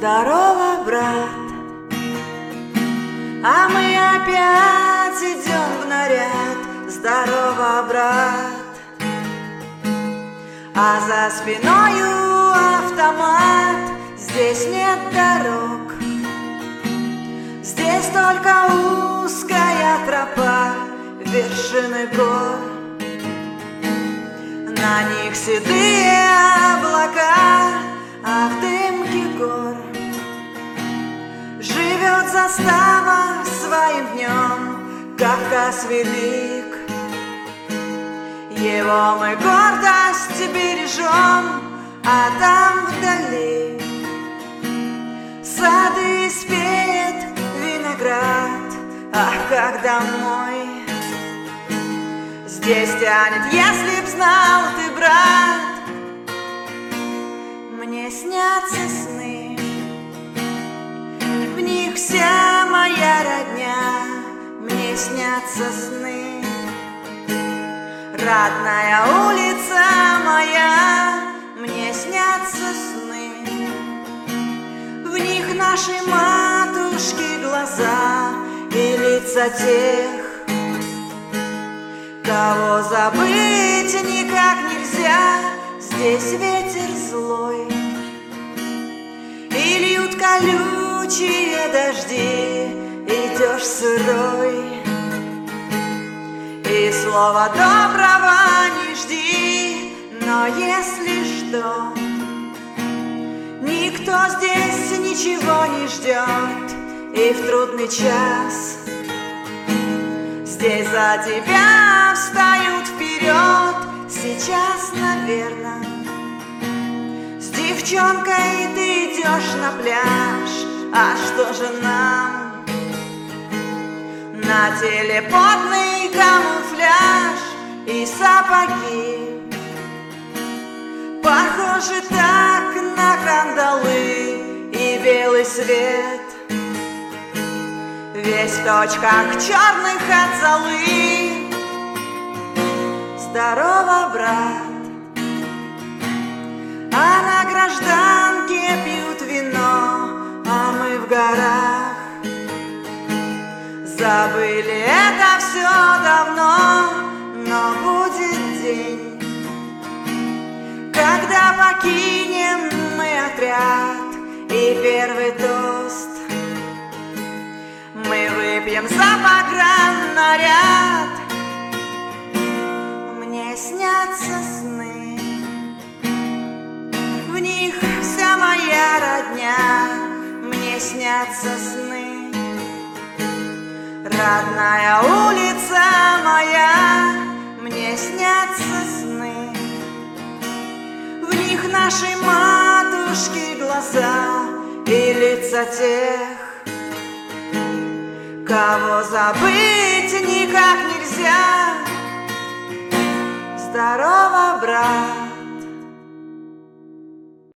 Здорово, брат, а мы опять идем в наряд. Здорово, брат, а за спиною автомат. Здесь нет дорог, здесь только узкая тропа, вершины гор. На них седые облака, а в дымке гор живет застава своим днем. Кавказ велик, его мы гордость бережем, а там вдали сады спеет виноград. Ах, как домой здесь тянет, если б знал ты, брат. Мне снятся сны, в них вся моя родня. Мне снятся сны, родная улица моя. Мне снятся сны, в них наши матушки глаза и лица тех, кого забыть никак нельзя. Здесь ветер злой, и льют колючие дожди, идешь сырой, и слова доброго не жди. Но если что, никто здесь ничего не ждет, и в трудный час здесь за тебя встают вперед. Сейчас, наверное, с девчонкой ты идешь на пляж. А что же нам? На теле потный камуфляж и сапоги, похожи так на кандалы, и белый свет весь в точках черных от золы. Здорово, брат, а на гражданке пьют вино, а мы в горах забыли это все давно. Но будет день, когда покинем мы отряд, и первый тост мы выпьем за пограннаряд. Мне снятся сны, в них вся моя родня. Мне снятся сны, родная улица моя. Мне снятся сны, в них наши матушки глаза и лица тех, кого забыть никак нельзя. Здорово, брат.